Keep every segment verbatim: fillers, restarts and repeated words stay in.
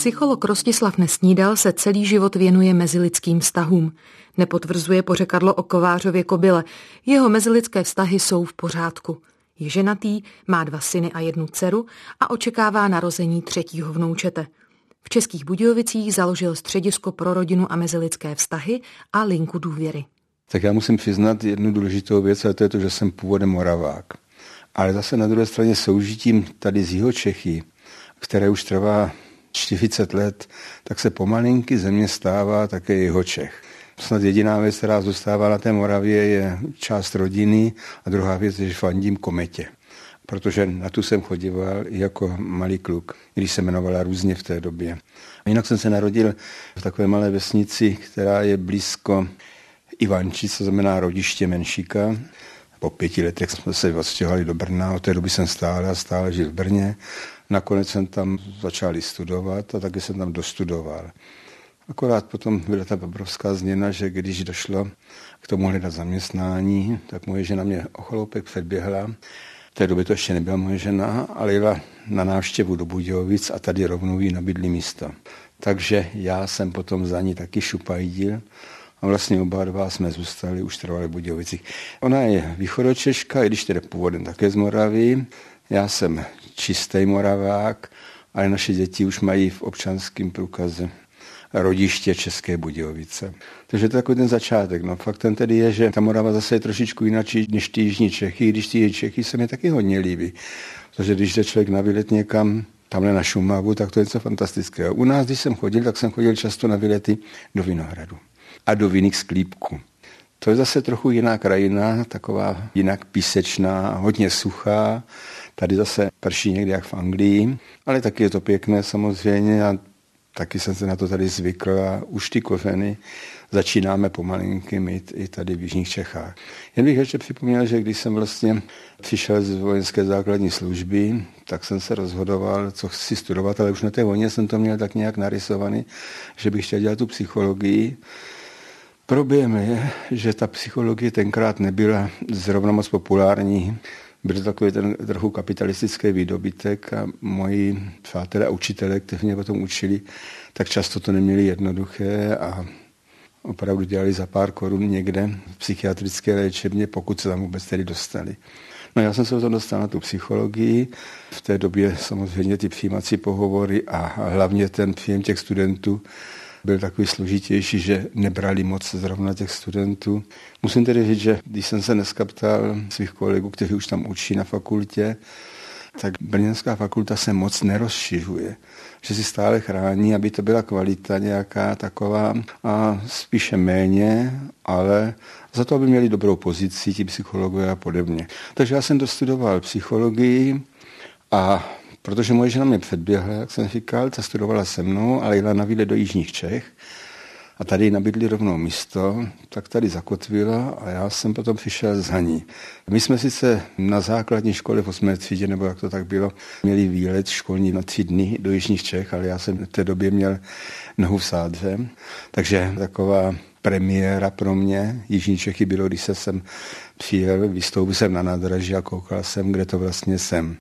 Psycholog Rostislav Nesnídal se celý život věnuje mezilidským vztahům. Nepotvrzuje pořekadlo o kovářově kobyle. Jeho mezilidské vztahy jsou v pořádku. Je ženatý, má dva syny a jednu dceru a očekává narození třetího vnoučete. V Českých Budějovicích založil středisko pro rodinu a mezilidské vztahy a linku důvěry. Tak já musím přiznat jednu důležitou věc, a to je to, že jsem původem Moravák. Ale zase na druhé straně soužitím tady z Jihočechy, které už trvá čtyřicet let, tak se pomalinky ze mě stává také Jihočech. Snad jediná věc, která zůstává na té Moravě, je část rodiny a druhá věc je, že fandím Kometě. Protože na tu jsem chodíval i jako malý kluk, když se jmenovala různě v té době. Jinak jsem se narodil v takové malé vesnici, která je blízko Ivančic, co znamená rodiště Menšíka. Po pěti letech jsme se odstěhovali do Brna, od té doby jsem stále a stále žil v Brně. Nakonec jsem tam začal studovat a taky jsem tam dostudoval. Akorát potom byla ta obrovská změna, že když došlo k tomu hledat zaměstnání, tak moje žena mě o chloupek předběhla. V té době to ještě nebyla moje žena, ale jela na návštěvu do Budějovic a tady rovnou jí nabídli místo. Takže já jsem potom za ní taky šupajdil a vlastně oba dva jsme zůstali, už trvali v Budějovicích. Ona je východočeška, i když tedy původem také z Moravy. Já jsem čistý Moravák, ale naše děti už mají v občanském průkaze rodiště České Budějovice. Takže to je takový ten začátek. No faktem tedy je, že ta Morava zase je trošičku jináčí než ty jižní Čechy, když ty Čechy se mi taky hodně líbí. Protože když jde člověk na výlet někam, tamhle na Šumavu, tak to je něco fantastického. U nás, když jsem chodil, tak jsem chodil často na výlety do Vinohradu a do vinných sklípků. To je zase trochu jiná krajina, taková jinak písečná, hodně suchá. Tady zase prší někde jak v Anglii, ale taky je to pěkné samozřejmě a taky jsem se na to tady zvykl a už ty kořeny začínáme pomalinky mít i tady v jižních Čechách. Jen bych ještě připomněl, že když jsem vlastně přišel z vojenské základní služby, tak jsem se rozhodoval, co chci studovat, ale už na té vojně jsem to měl tak nějak narysovaný, že bych chtěl dělat tu psychologii. Problém je, že ta psychologie tenkrát nebyla zrovna moc populární. Byl to takový ten trochu kapitalistický výdobytek a moji přátelé a učitelé, kteří mě potom učili, tak často to neměli jednoduché a opravdu dělali za pár korun někde v psychiatrické léčebně, pokud se tam vůbec tedy dostali. No já jsem se potom dostal na tu psychologii. V té době samozřejmě ty přijímací pohovory a hlavně ten příjem těch studentů byl takový složitější, že nebrali moc zrovna těch studentů. Musím tedy říct, že když jsem se dneska ptal svých kolegů, kteří už tam učí na fakultě, tak brněnská fakulta se moc nerozšiřuje. Že si stále chrání, aby to byla kvalita nějaká taková a spíše méně, ale za to, aby měli dobrou pozici, ti psychologové a podobně. Takže já jsem dostudoval psychologii a protože moje žena mě předběhla, jak jsem říkal, ta studovala se mnou, ale jela na výlet do jižních Čech a tady nabídli rovnou místo, tak tady zakotvila a já jsem potom přišel za ní. My jsme sice na základní škole v osmé třídě, nebo jak to tak bylo, měli výlet školní na tři dny do jižních Čech, ale já jsem v té době měl nohu v sádře, takže taková premiéra pro mě. Jižní Čechy bylo, když se sem přijel, vystoupil jsem na nádraží a koukal jsem, kde to vlastně jsem.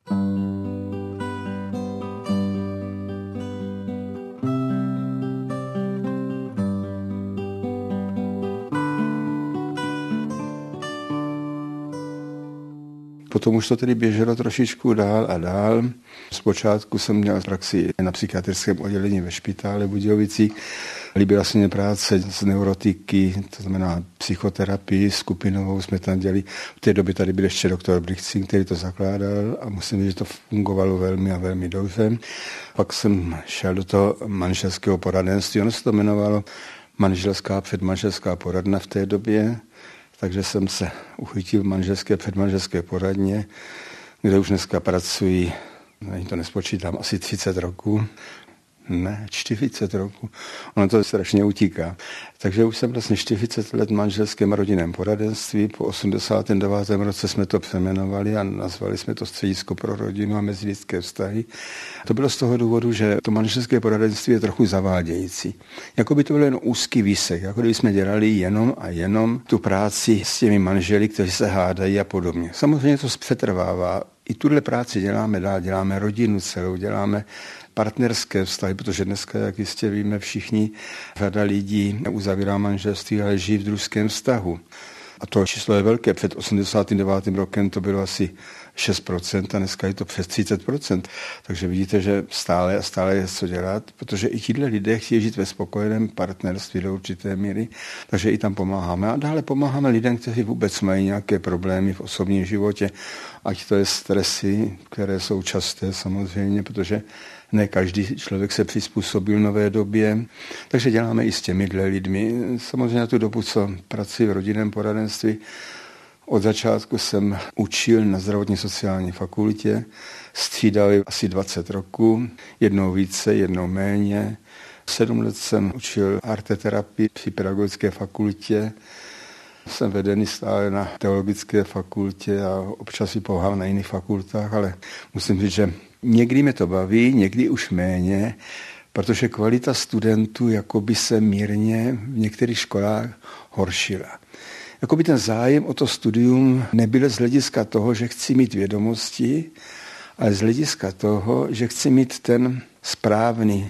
Potom už to tedy běželo trošičku dál a dál. Zpočátku jsem měl praxi na psychiatrickém oddělení ve špitále v Budějovicích. Líbila se mě práce s neurotiky, to znamená psychoterapii skupinovou jsme tam dělali. V té době tady byl ještě doktor Brichcin, který to zakládal a musím říct, že to fungovalo velmi a velmi dobře. Pak jsem šel do toho manželského poradenství, ono se to jmenovalo manželská předmanželská poradna v té době. Takže jsem se uchytil v manželské předmanželské poradně, kde už dneska pracuji, ani to nespočítám, asi třicet roků. Ne, čtyřicet roků. Ono to strašně utíká. Takže už jsem vlastně čtyřicet let v manželském rodinném poradenství. Po osmdesátém devátém roce jsme to přejmenovali a nazvali jsme to Středisko pro rodinu a mezilidské vztahy. To bylo z toho důvodu, že to manželské poradenství je trochu zavádějící. Jako by to byl jen úzký výsek, jako kdyby jsme dělali jenom a jenom tu práci s těmi manželi, kteří se hádají a podobně. Samozřejmě to přetrvává I tuhle práci děláme dál, děláme rodinu celou, děláme partnerské vztahy, protože dneska, jak jistě víme všichni, řada lidí neuzavírá manželství, ale žijí v družském vztahu. A to číslo je velké. Před osmdesátým devátým rokem to bylo asi šest procent a dneska je to přes třicet procent. Takže vidíte, že stále a stále je co dělat, protože i tihle lidé chtějí žít ve spokojeném partnerství do určité míry, takže i tam pomáháme. A dále pomáháme lidem, kteří vůbec mají nějaké problémy v osobním životě, ať to je stresy, které jsou časté samozřejmě, protože ne každý člověk se přizpůsobil nové době, takže děláme i s těmihle lidmi. Samozřejmě na tu dobu, co pracuji v rodinném poradenství, od začátku jsem učil na zdravotně sociální fakultě, střídali asi dvacet roků, jednou více, jednou méně. Sedm let jsem učil arteterapii při pedagogické fakultě, jsem vedený stále na teologické fakultě a občas i pomáhám na jiných fakultách, ale musím říct, že někdy mě to baví, někdy už méně, protože kvalita studentů jakoby se mírně v některých školách horšila. Jakoby ten zájem o to studium nebyl z hlediska toho, že chci mít vědomosti, ale z hlediska toho, že chci mít ten správný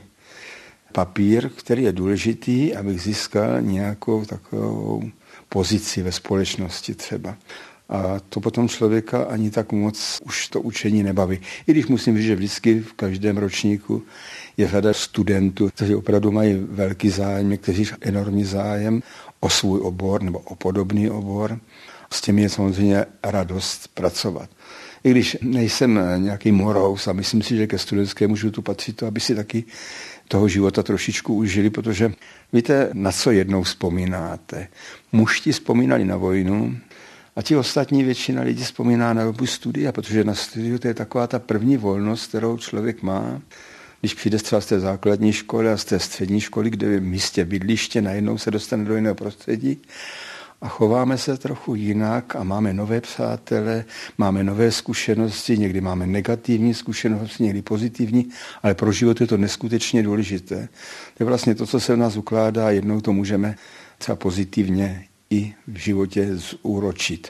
papír, který je důležitý, abych získal nějakou takovou pozici ve společnosti třeba. A to potom člověka ani tak moc už to učení nebaví. I když musím říct, že vždycky v každém ročníku je řada studentů, kteří opravdu mají velký zájem, někteří enormní zájem o svůj obor nebo o podobný obor. S těmi je samozřejmě radost pracovat. I když nejsem nějaký morous a myslím si, že ke studentskému životu patří to, aby si taky toho života trošičku užili, protože víte, na co jednou vzpomínáte. Mužti vzpomínali na vojnu a ti ostatní většina lidí vzpomíná na dobu studia, protože na studiu to je taková ta první volnost, kterou člověk má. Když přijde třeba z té základní školy a z té střední školy, kde je místě bydliště, najednou se dostane do jiného prostředí a chováme se trochu jinak a máme nové přátele, máme nové zkušenosti, někdy máme negativní zkušenosti, někdy pozitivní, ale pro život je to neskutečně důležité. To je vlastně to, co se v nás ukládá a jednou to můžeme třeba pozitivně i v životě zúročit.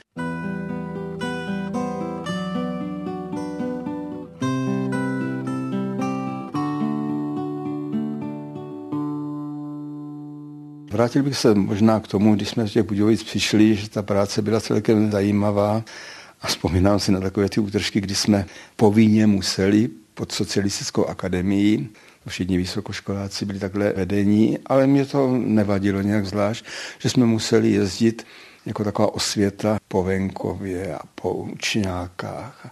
Vrátil bych se možná k tomu, když jsme z těch Budějovic přišli, že ta práce byla celkem zajímavá a vzpomínám si na takové ty útržky, kdy jsme povinně museli pod socialistickou akademií, všichni vysokoškoláci byli takhle vedení, ale mě to nevadilo nějak zvlášť, že jsme museli jezdit jako taková osvěta po venkově a po učňákách,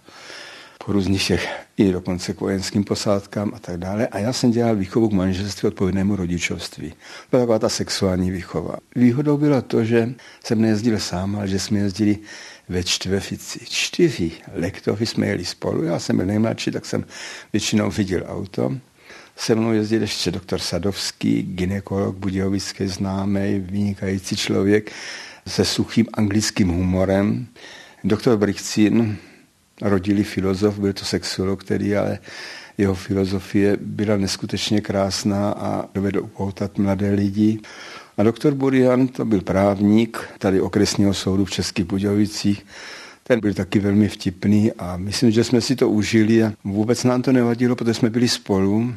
po různých těch, i dokonce k vojenským posádkám a tak dále. A já jsem dělal výchovu k manželství odpovědnému rodičovství. To byla taková ta sexuální výchova. Výhodou bylo to, že jsem nejezdil sám, ale že jsme jezdili ve čtveřici. Čtyři lektory jsme jeli spolu, já jsem byl nejmladší, tak jsem většinou viděl auto. Se mnou jezdil ještě doktor Sadovský, gynekolog budějovický známý, vynikající člověk se suchým anglickým humorem. Doktor Brichcín, rodilý filozof, byl to sexuolog, který ale jeho filozofie byla neskutečně krásná a dovedl upoutat mladé lidi. A doktor Burian, to byl právník tady okresního soudu v Českých Budějovicích. Ten byl taky velmi vtipný a myslím, že jsme si to užili a vůbec nám to nevadilo, protože jsme byli spolu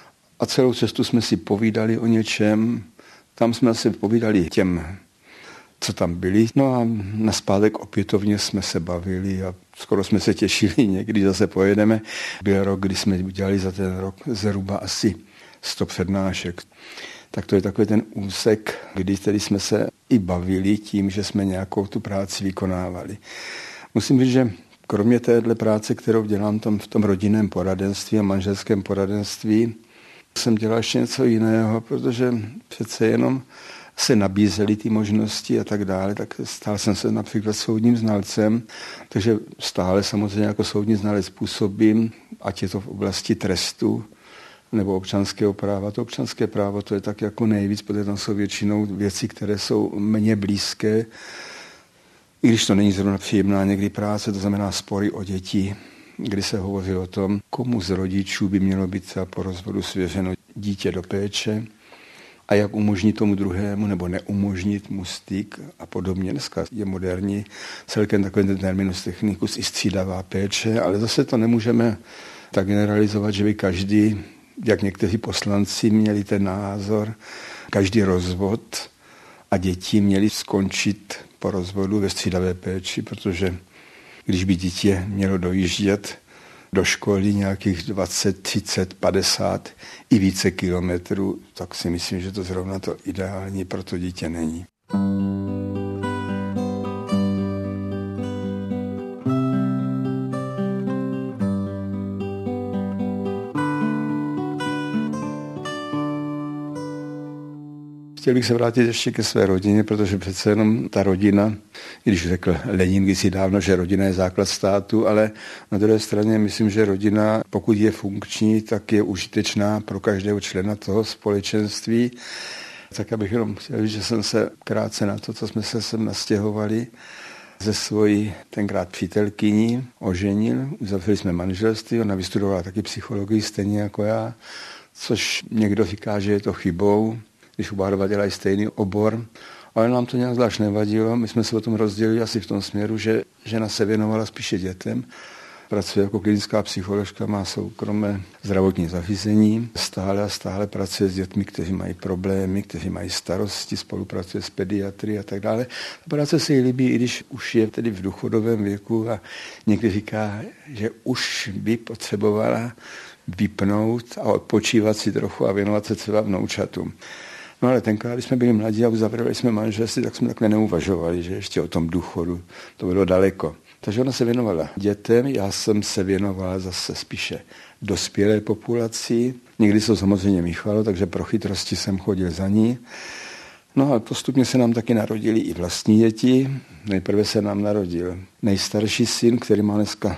a celou cestu jsme si povídali o něčem. Tam jsme si povídali těm, co tam byli. No a naspátek opětovně jsme se bavili a skoro jsme se těšili, někdy zase pojedeme. Byl rok, kdy jsme udělali za ten rok zhruba asi sto přednášek. Tak to je takový ten úsek, kdy tedy jsme se i bavili tím, že jsme nějakou tu práci vykonávali. Musím říct, že kromě téhle práce, kterou dělám tam v tom rodinném poradenství a manželském poradenství, jsem dělal ještě něco jiného, protože přece jenom se nabízely ty možnosti a tak dále, tak stál jsem se například soudním znalcem, takže stále samozřejmě jako soudní znalec působím, ať je to v oblasti trestu nebo občanského práva. To občanské právo to je tak jako nejvíc, protože tam jsou většinou věci, které jsou mně blízké, i když to není zrovna příjemná někdy práce, to znamená spory o děti, kdy se hovoří o tom, komu z rodičů by mělo být po rozvodu svěřeno dítě do péče. a jak umožnit tomu druhému nebo neumožnit mu styk a podobně. Dneska je moderní celkem takový ten terminus technicus i střídavá péče, ale zase to nemůžeme tak generalizovat, že by každý, jak někteří poslanci měli ten názor, každý rozvod a děti měli skončit po rozvodu ve střídavé péči, protože když by dítě mělo dojíždět do školy nějakých dvacet, třicet, padesát i více kilometrů, tak si myslím, že to zrovna to ideální pro to dítě není. Chtěl bych se vrátit ještě ke své rodině, protože přece jenom ta rodina, i když řekl Lenin kdysi dávno, že rodina je základ státu, ale na druhé straně myslím, že rodina, pokud je funkční, tak je užitečná pro každého člena toho společenství. Tak abych jenom chtěl říct, že jsem se krátce na to, co jsme se sem nastěhovali, ze svojí tenkrát přítelkyní oženil. Uzavřeli jsme manželství, ona vystudovala taky psychologii stejně jako já, což někdo říká, že je to chybou, když oba dva dělají stejný obor, ale nám to nějak zvlášť nevadilo. My jsme se o tom rozdělili asi v tom směru, že žena se věnovala spíše dětem. Pracuje jako klinická psycholožka, má soukromé zdravotní zařízení. Stále a stále pracuje s dětmi, kteří mají problémy, kteří mají starosti, spolupracuje s pediatry a tak dále. Ta práce se jí líbí, i když už je tedy v důchodovém věku a někdy říká, že už by potřebovala vypnout a odpočívat si trochu a věnovat se třeba vnoučatům. No ale tenkrát, když jsme byli mladí a uzavřeli jsme manželství, tak jsme takhle neuvažovali, že ještě o tom důchodu, to bylo daleko. Takže ona se věnovala dětem, já jsem se věnovala zase spíše dospělé populaci. Někdy se to samozřejmě míchalo, takže pro chytrosti jsem chodil za ní. No a postupně se nám taky narodili i vlastní děti. Nejprve se nám narodil nejstarší syn, který má dneska,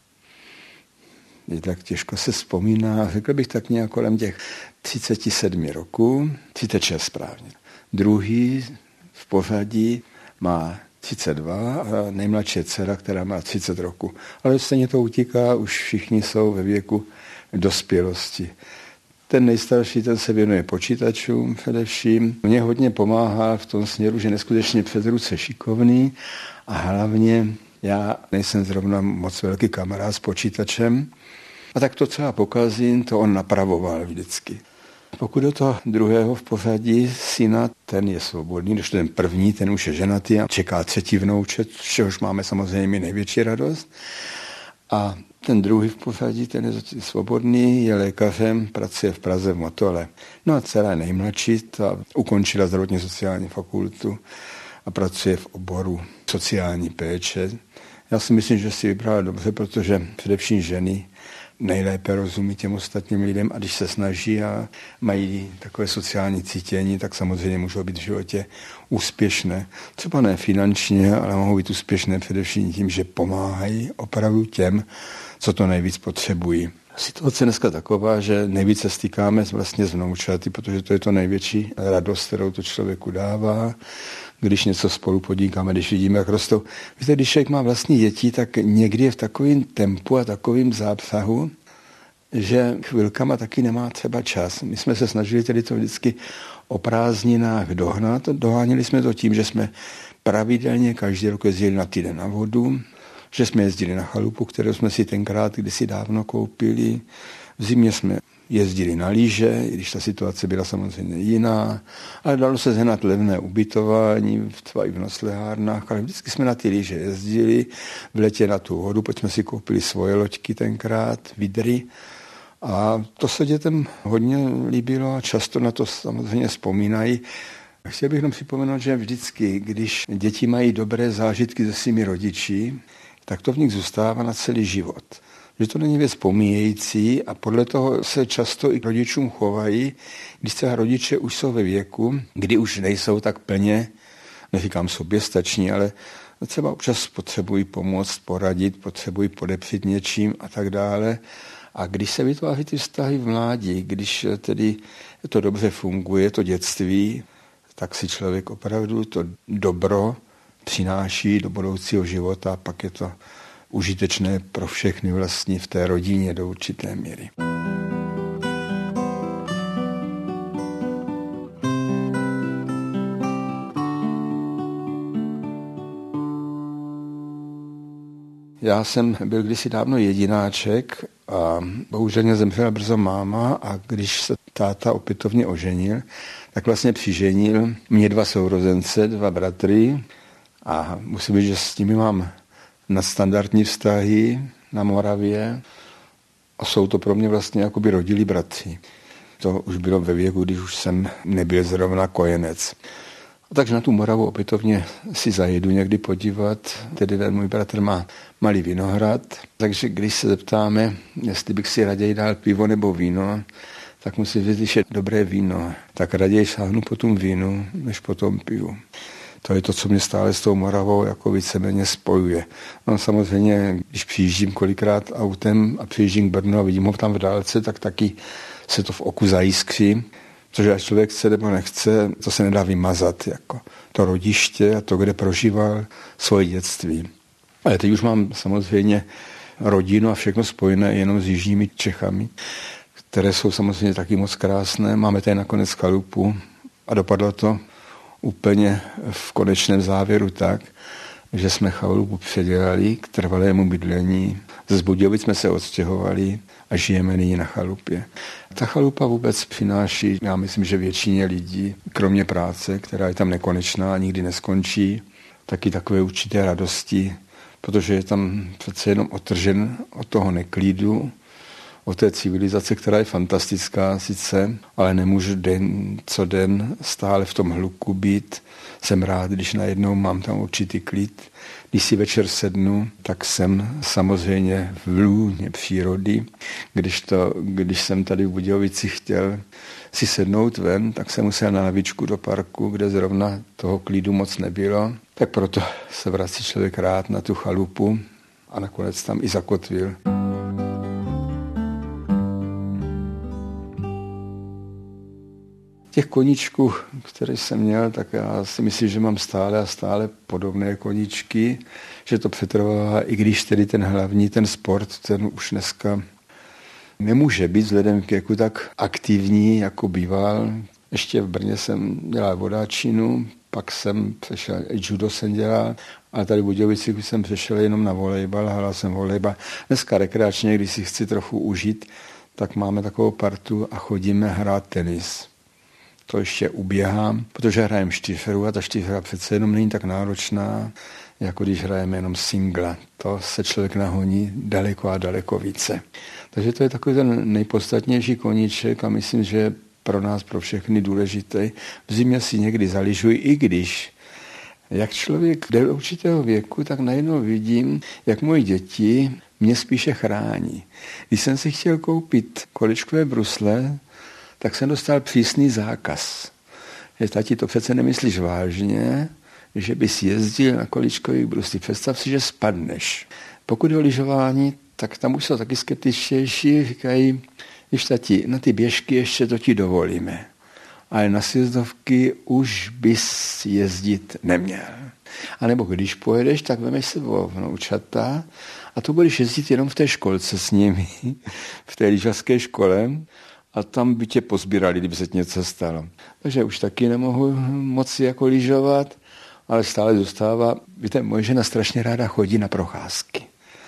je tak těžko se vzpomíná, řekl bych tak nějak kolem těch třicet sedm roků, třicet šest správně. Druhý v pořadí má třicet dva a nejmladší dcera, která má třicet roku. Ale stejně to utíká, už všichni jsou ve věku dospělosti. Ten nejstarší, ten se věnuje počítačům především. Mně hodně pomáhá v tom směru, že neskutečně před ruce šikovný a hlavně já nejsem zrovna moc velký kamarád s počítačem. A tak to třeba pokazím, to on napravoval vždycky. Pokud do toho druhého v pořadí syna, ten je svobodný, když ten první, ten už je ženatý a čeká třetí vnoučet, z čehož máme samozřejmě největší radost. A ten druhý v pořadí, ten je svobodný, je lékařem, pracuje v Praze v Motole. No a dcera je nejmladší, ta ukončila zdravotně sociální fakultu a pracuje v oboru sociální péče. Já si myslím, že si vybrala dobře, protože především ženy nejlépe rozumí těm ostatním lidem a když se snaží a mají takové sociální cítění, tak samozřejmě můžou být v životě úspěšné. Třeba ne finančně, ale mohou být úspěšné především tím, že pomáhají opravdu těm, co to nejvíc potřebují. Situace je dneska taková, že nejvíce stýkáme vlastně s vnoučaty, protože to je to největší radost, kterou to člověku dává, když něco spolu podnikáme, když vidíme, jak rostou. Víte, když člověk má vlastní děti, tak někdy je v takovém tempu a takovém zápsahu, že chvilkama taky nemá třeba čas. My jsme se snažili tedy to vždycky o prázdninách dohnat. Doháněli jsme to tím, že jsme pravidelně každý rok jezdili na týden na vodu, že jsme jezdili na chalupu, kterou jsme si tenkrát kdysi dávno koupili. V zimě jsme jezdili na lyže, i když ta situace byla samozřejmě jiná, ale dalo se sehnat levné ubytování, třeba i v noclehárnách, ale vždycky jsme na ty lyže jezdili, v letě na tu vodu, protože jsme si koupili svoje loďky tenkrát, vidry. A to se dětem hodně líbilo a často na to samozřejmě vzpomínají. Chtěl bych jenom připomenout, že vždycky, když děti mají dobré zážitky se svými rodiči, tak to v nich zůstává na celý život. Že to není věc pomíjející a podle toho se často i rodičům chovají, když se rodiče už jsou ve věku, kdy už nejsou tak plně, neříkám soběstační, ale třeba občas potřebují pomoct, poradit, potřebují podepřít něčím a tak dále. A když se vytváří ty vztahy v mládí, když tedy to dobře funguje, to dětství, tak si člověk opravdu to dobro přináší do budoucího života a pak je to užitečné pro všechny vlastně v té rodině do určité míry. Já jsem byl kdysi dávno jedináček a bohužel mě zemřela brzo máma a když se táta opětovně oženil, tak vlastně přiženil mě dva sourozence, dva bratry a musím říct, že s nimi mám nadstandardní vztahy na Moravě a jsou to pro mě vlastně jakoby rodilí bratři. To už bylo ve věku, když už jsem nebyl zrovna kojenec. Takže na tu Moravu opětovně si zajedu někdy podívat. Tedy ten můj bratr má malý vinohrad, takže když se zeptáme, jestli bych si raději dal pivo nebo víno, tak musím říct, že je dobré víno. Tak raději šáhnu po tom vínu, než po tom pivu. To je to, co mě stále s tou Moravou jako víceméně spojuje. No samozřejmě, když přijíždím kolikrát autem a přijíždím k Brnu a vidím ho tam v dálce, tak taky se to v oku zajiskří. Protože až člověk chce nebo nechce, to se nedá vymazat. Jako to rodiště a to, kde prožíval svoje dětství. Ale teď už mám samozřejmě rodinu a všechno spojené jenom s jižními Čechami, které jsou samozřejmě taky moc krásné. Máme tady nakonec chalupu a dopadlo to úplně v konečném závěru tak, že jsme chalupu předělali k trvalému bydlení. Ze Budějovic jsme se odstěhovali a žijeme nyní na chalupě. Ta chalupa vůbec přináší, já myslím, že většině lidí, kromě práce, která je tam nekonečná a nikdy neskončí, taky takové určité radosti, protože je tam přece jenom otržen od toho neklidu, od té civilizace, která je fantastická sice, ale nemůžu den co den stále v tom hluku být. Jsem rád, když najednou mám tam určitý klid. Když si večer sednu, tak jsem samozřejmě v lůně přírody. Když, to, když jsem tady v Budějovici chtěl si sednout ven, tak jsem musel na lavičku do parku, kde zrovna toho klidu moc nebylo. Tak proto se vrací člověk rád na tu chalupu a nakonec tam i zakotvil. Těch koníčků, které jsem měl, tak já si myslím, že mám stále a stále podobné koníčky, že to přetrvává, i když tedy ten hlavní, ten sport, ten už dneska nemůže být vzhledem k věku tak aktivní, jako býval. Ještě v Brně jsem dělal vodáčinu, pak jsem přešel, judo jsem dělal, ale tady v Budějovicích jsem přešel jenom na volejbal, hrál jsem volejbal. Dneska rekreačně, když si chci trochu užít, tak máme takovou partu a chodíme hrát tenis. To ještě uběhám, protože hrajem čtyřhru a ta čtyřhra přece jenom není tak náročná, jako když hrajeme jenom singla. To se člověk nahoní daleko a daleko více. Takže to je takový ten nejpodstatnější koníček a myslím, že pro nás, pro všechny důležitý. V zimě si někdy zaližuji, i když jak člověk jde do určitého věku, tak najednou vidím, jak moje děti mě spíše chrání. Když jsem si chtěl koupit kolečkové brusle, tak jsem dostal přísný zákaz. Že tati, to přece nemyslíš vážně, že bys jezdil na kolečkových bruslích. Představ si, že spadneš. Pokud je o lyžování, tak tam už jsou taky skeptičtější, říkají, když tati, na ty běžky ještě to ti dovolíme. Ale na sjezdovky už bys jezdit neměl. A nebo když pojedeš, tak vemeš sebou vnoučata a to budeš jezdit jenom v té školce s nimi, v té lyžařské škole, a tam by tě pozbírali, kdyby se něco stalo. Takže už taky nemohu moc jako lyžovat, ale stále zůstává. Víte, moje žena strašně ráda chodí na procházky.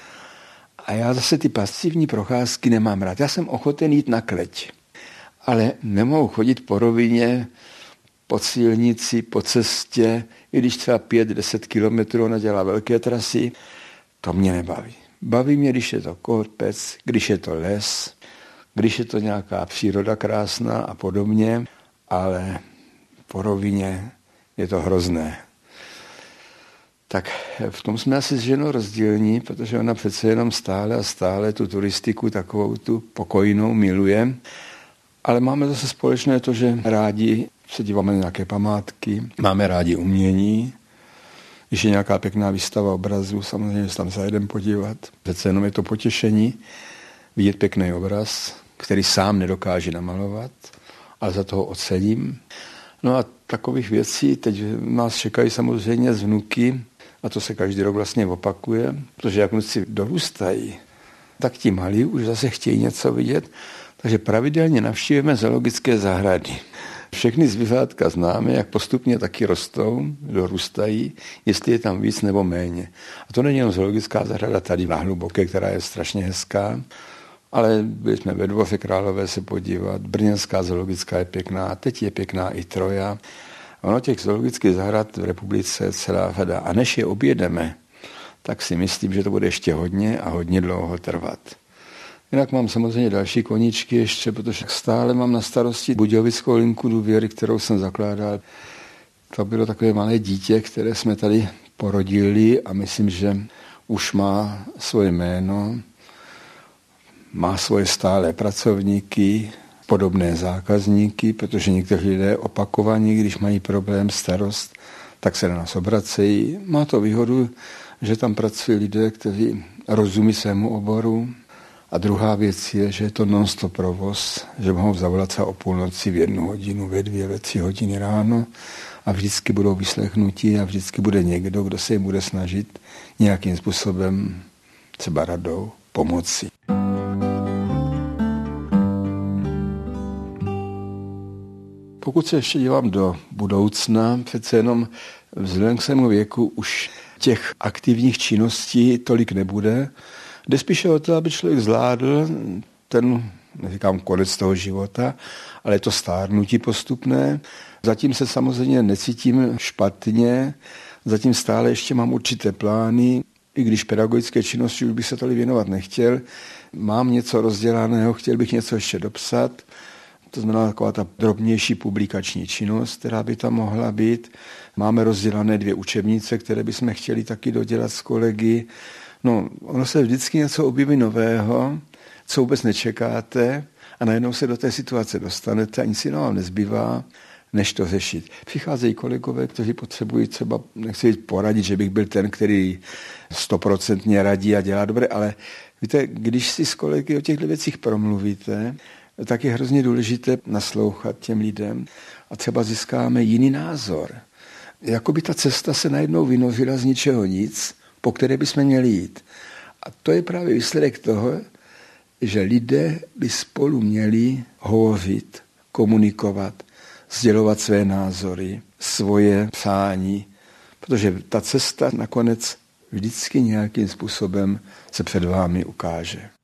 A já zase ty pasivní procházky nemám rád. Já jsem ochoten jít na kleť, ale nemohu chodit po rovině, po silnici, po cestě, i když třeba pět deset kilometrů ona dělá velké trasy, to mě nebaví. Baví mě, když je to kopec, když je to les, když je to nějaká příroda krásná a podobně, ale po rovině je to hrozné. Tak v tom jsme asi s ženou rozdílní, protože ona přece jenom stále a stále tu turistiku takovou tu pokojnou miluje, ale máme zase společné to, že rádi se díváme na nějaké památky, máme rádi umění, když je nějaká pěkná výstava obrazů, samozřejmě se tam zajedeme podívat. Přece jenom je to potěšení vidět pěkný obraz, který sám nedokáže namalovat, ale za toho ocením. No a takových věcí teď nás čekají samozřejmě z vnuky, a to se každý rok vlastně opakuje, protože jak vnuci dorůstají, tak ti malí už zase chtějí něco vidět, takže pravidelně navštívíme zoologické zahrady. Všechny zvířátka známe, jak postupně taky rostou, dorůstají, jestli je tam víc nebo méně. A to není jenom zoologická zahrada tady na Hluboké, která je strašně hezká, ale byli jsme ve Dvoře Králové se podívat, brněnská zoologická je pěkná, teď je pěkná i Troja. Ono těch zoologických zahrad v republice je celá řada. A než je objedeme, tak si myslím, že to bude ještě hodně a hodně dlouho trvat. Jinak mám samozřejmě další koníčky ještě, protože stále mám na starosti Budějovickou linku důvěry, kterou jsem zakládal. To bylo takové malé dítě, které jsme tady porodili a myslím, že už má svoje jméno, má svoje stále pracovníky, podobné zákazníky, protože někteří lidé opakovaní, když mají problém, starost, tak se na nás obracejí. Má to výhodu, že tam pracují lidé, kteří rozumí svému oboru. A druhá věc je, že je to non-stop provoz, že mohou zavolat se o půlnoci v jednu hodinu, ve dvě, ve tři hodiny ráno a vždycky budou vyslechnutí a vždycky bude někdo, kdo se jim bude snažit nějakým způsobem, třeba radou, pomoci. Pokud se ještě dívám do budoucna, přece jenom vzhledem k svému věku už těch aktivních činností tolik nebude. Jde spíše o to, aby člověk zvládl ten, neříkám konec toho života, ale je to stárnutí postupné. Zatím se samozřejmě necítím špatně, zatím stále ještě mám určité plány, i když pedagogické činnosti už bych se tolik věnovat nechtěl. Mám něco rozdělaného, chtěl bych něco ještě dopsat. To znamená taková ta drobnější publikační činnost, která by tam mohla být. Máme rozdělané dvě učebnice, které bychom chtěli taky dodělat s kolegy. No, ono se vždycky něco objeví nového, co vůbec nečekáte a najednou se do té situace dostanete a nic si vám nezbývá, než to řešit. Přicházejí kolegové, kteří potřebují třeba, nechci poradit, že bych byl ten, který stoprocentně radí a dělá dobře, ale víte, když si s kolegy o těchto věcích promluvíte, tak je hrozně důležité naslouchat těm lidem a třeba získáme jiný názor. Jakoby ta cesta se najednou vynořila z ničeho nic, po které bychom měli jít. A to je právě výsledek toho, že lidé by spolu měli hovořit, komunikovat, sdělovat své názory, svoje přání, protože ta cesta nakonec vždycky nějakým způsobem se před vámi ukáže.